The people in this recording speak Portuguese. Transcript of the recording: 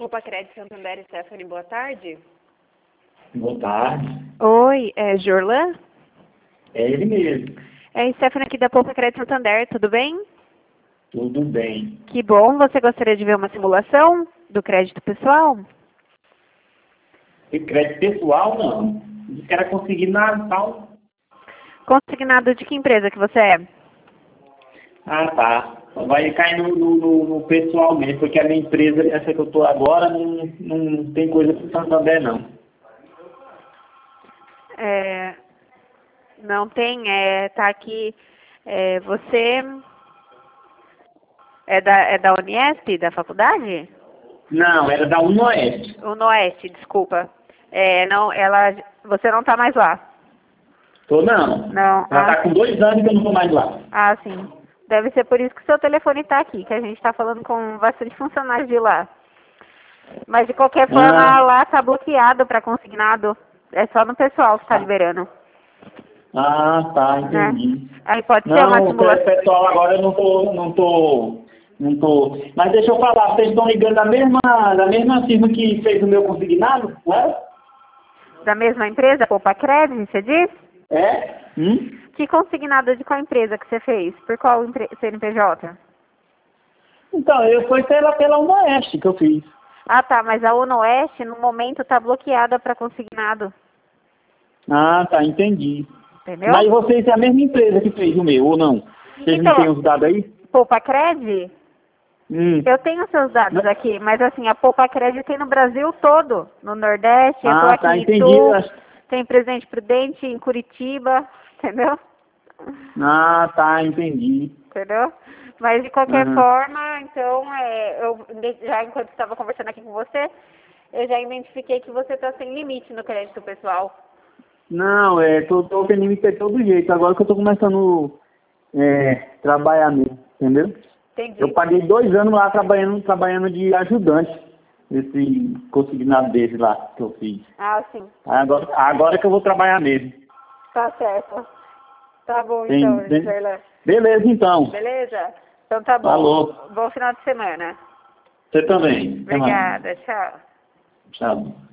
Poupa Crédito Santander, Stephanie, boa tarde. Boa tarde. Oi, é Jorlan? É ele mesmo. É Stephanie aqui da Poupa Crédito Santander, tudo bem? Tudo bem. Que bom, você gostaria de ver uma simulação do crédito pessoal? E crédito pessoal, não. Disse que era consignado e tal. Consignado de que empresa que você é? Ah, tá. Vai cair no pessoal mesmo, porque a minha empresa, essa que eu tô agora, não tem coisa pro Santander, não. Não tem, tá aqui, você é da Uniesp, da faculdade? Não, era da Unoeste. Unoeste, desculpa. Não, você não tá mais lá. Tô não. Não. Ela tá com 2 anos que eu não tô mais lá. Ah, sim. Deve ser por isso que o seu telefone tá aqui, que a gente tá falando com bastante funcionários de lá. Mas de qualquer forma, lá tá bloqueado para consignado. É só no pessoal que tá liberando. Ah, tá, Né? entendi. Aí pode ser uma Não, o simulação. pessoal agora eu não tô. Mas deixa eu falar, vocês estão ligando da mesma firma que fez o meu consignado, não é? Da mesma empresa, Poupa Crédito, você diz? É? Que consignado de qual empresa que você fez? Por qual CNPJ? Então, foi pela Unoeste que eu fiz. Ah, tá, mas a Unoeste, no momento, tá bloqueada para consignado. Ah, tá, entendi. Entendeu? Mas vocês é a mesma empresa que fez o meu, ou não? Vocês não Então, têm os dados aí? Poupa Crédito? Eu tenho seus dados aqui, mas assim, a Poupa Crédito tem no Brasil todo. No Nordeste, eu tô Ah, aqui tá, em entendi. Itu, tem Presidente Prudente, em Curitiba, entendeu? Ah, tá, entendi. Entendeu? Mas de qualquer Uhum. forma, então, eu já enquanto estava conversando aqui com você, eu já identifiquei que você está sem limite no crédito pessoal. Não, tô querendo ter todo jeito. Agora que eu tô começando trabalhar mesmo, entendeu? Entendi. Eu paguei 2 anos lá trabalhando de ajudante nesse consignado dele lá que eu fiz. Ah, sim. Agora que eu vou trabalhar mesmo. Tá certo. Tá bom, então, Jorlan. Beleza, então. Beleza? Então tá bom. Falou. Bom final de semana. Você também. Até mais. Obrigada, tchau. Tchau.